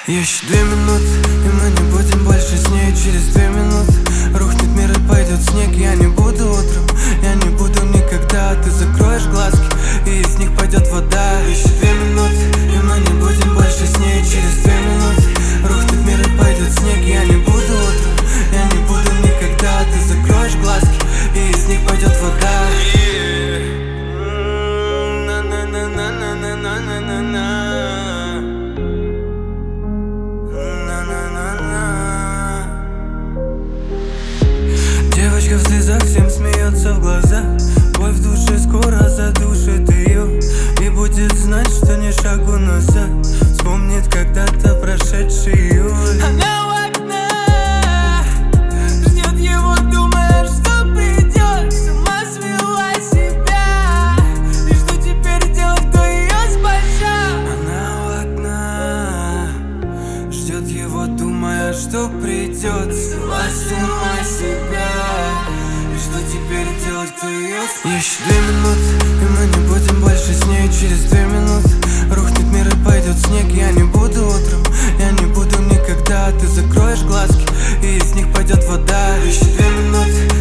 Еще 2 минуты, и мы не будем больше с ней. Через 2 минуты рухнет мир и пойдет снег. Я не буду утром, я не буду никогда. Ты закроешь глазки, и из них пойдет вода. Еще 2 минуты, и мы не будем больше с ней. Через 2 минуты рухнет мир и пойдет снег. Я не буду утром, я не буду никогда. Ты закроешь глазки, и из них пойдет вода. Девочка в слезах всем смеется в глаза. Боль в душе скоро задушит ее и будет знать, что ни шагу назад. Вспомнит когда-то прошедший июль. Она у окна ждет его, думая, что придет. С ума свела себя, и что теперь делать, кто ее спасет? Она у окна ждет его, думая, что придет. Свела с ума себя, и что теперь делать, кто ее спасет? Еще 2 минуты, и мы не будем больше с ней. Через 2 минуты рухнет мир и пойдет снег. Я не буду утром, я не буду никогда. Ты закроешь глазки, и из них пойдет вода. Еще 2 минуты,